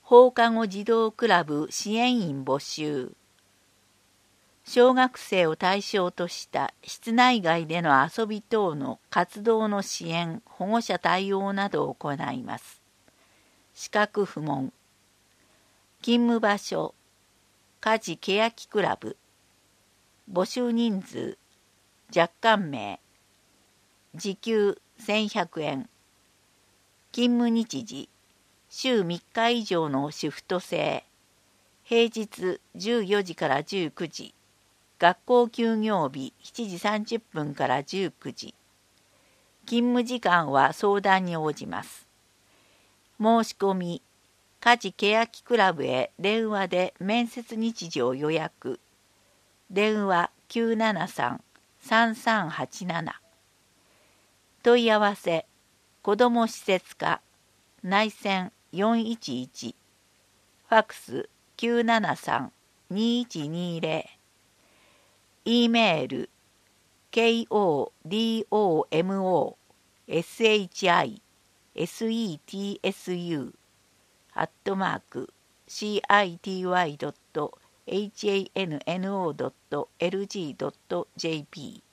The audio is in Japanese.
放課後児童クラブ支援員募集。小学生を対象とした室内外での遊び等の活動の支援、保護者対応などを行います。資格不問。勤務場所、家事ケヤキクラブ。募集人数、若干名。時給1100円。勤務日時、週3日以上のシフト制。平日14時から19時。学校休業日7時30分から19時。勤務時間は相談に応じます。申し込み、家事ケヤキクラブへ電話で面接日時を予約。電話973-3387。問い合わせ、子ども施設課、内線411。ファクス973-2120。E メール kodomoshetsu@city.hanno.lg.jp